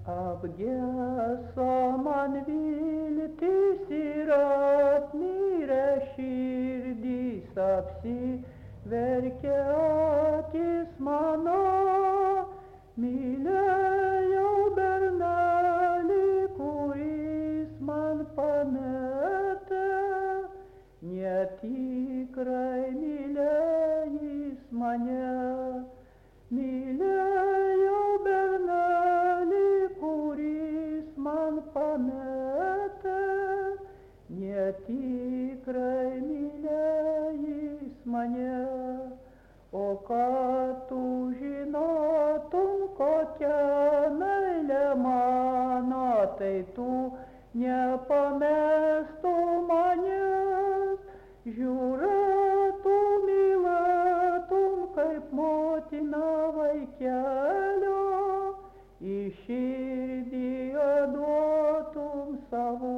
Apgeso man viltis ir apmirę širdys apsiverkia akis mano. Mylėjau bernelį, kuris man pametė, netikrai mylėjęs mane. Mylėjau bernelį, kuris man pametė, netikrai mylėjęs mane. O kad tu žinotum, kokia meilė mano, tai tu nepamestum manęs. Žiūrėtum, mylėtum, kaip motina vaikelio, į širdį duotum savo.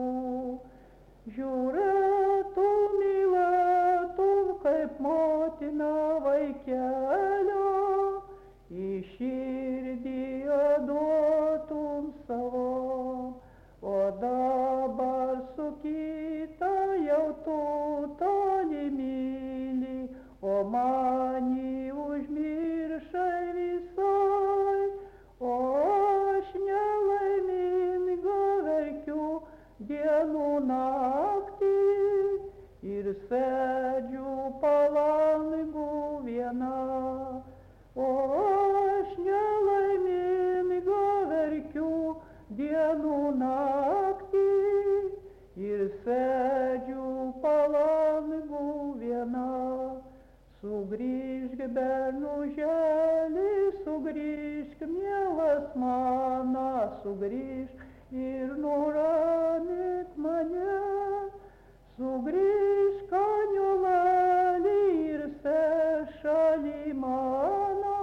Žiūrėtum, mylėtum, kaip motina vaikelio, į širdį duotum savo. O dabar su kita jau tu toli myli, o mani užmiršai visai. O aš nelaiminga verkiu dienų naktį ir sėdžiu palangų viena. O aš nelaiminga verkiu dienų naktį ir sėdžiu palangų viena. Sugrįžk, bernuželi, sugrįžk, mielas mano, sugrįžk ir nuramink mane. Sugrįžk, anioleli, ir sešali mano,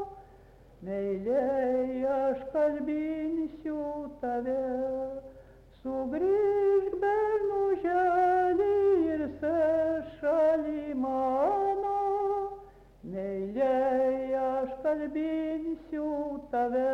meiliai aš kalbinsiu tave. Sugrįžk, bernuželi, ir sešali mano, meiliai aš kalbinsiu tave.